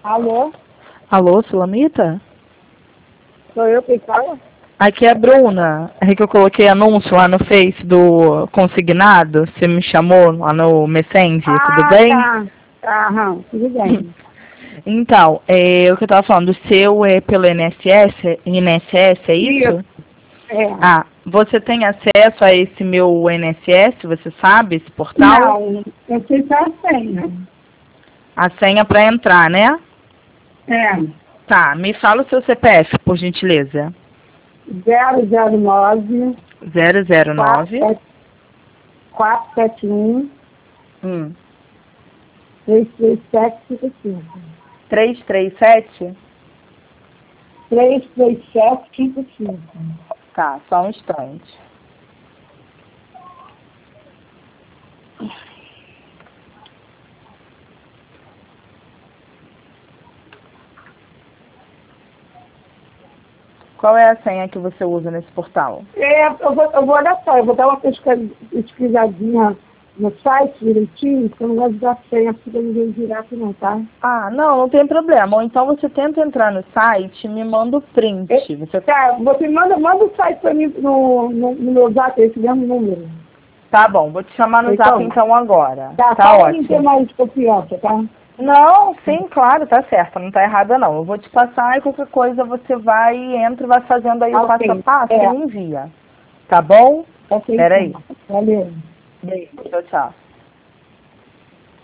Alô? Alô, Sulamita? Sou eu quem fala? Aqui é a Bruna. É que eu coloquei anúncio lá no Face do Consignado. Você me chamou lá no Messenger, tudo bem? Tá, aham, tudo bem. Então, o que eu tava falando, o seu é pelo INSS, é isso? É. Ah, você tem acesso a esse meu INSS, você sabe, esse portal? Não, eu sei só a senha. A senha para entrar, né? É. Tá, me fala o seu CPF, por gentileza. 009 009 471 hum, 33755. 337? 33755. Tá, só um instante. Qual é a senha que você usa nesse portal? Eu vou olhar só, eu vou dar uma pesquisadinha no site direitinho, porque eu não gosto de dar senha assim pra ninguém direto não, tá? Ah, não tem problema. Ou então você tenta entrar no site e me manda o print. Tá, você manda o site pra mim no meu zap, esse mesmo número. Tá bom, vou te chamar no zap então agora. Tá Tá ótimo. Não ter ótimo. mais confiança, tá? Não, sim, claro, tá certo, não tá errada não. Eu vou te passar e qualquer coisa você vai, entra e vai fazendo aí o passo a passo e me envia. Tá bom? Ok, Peraí. Valeu. Beijo, tchau, tchau.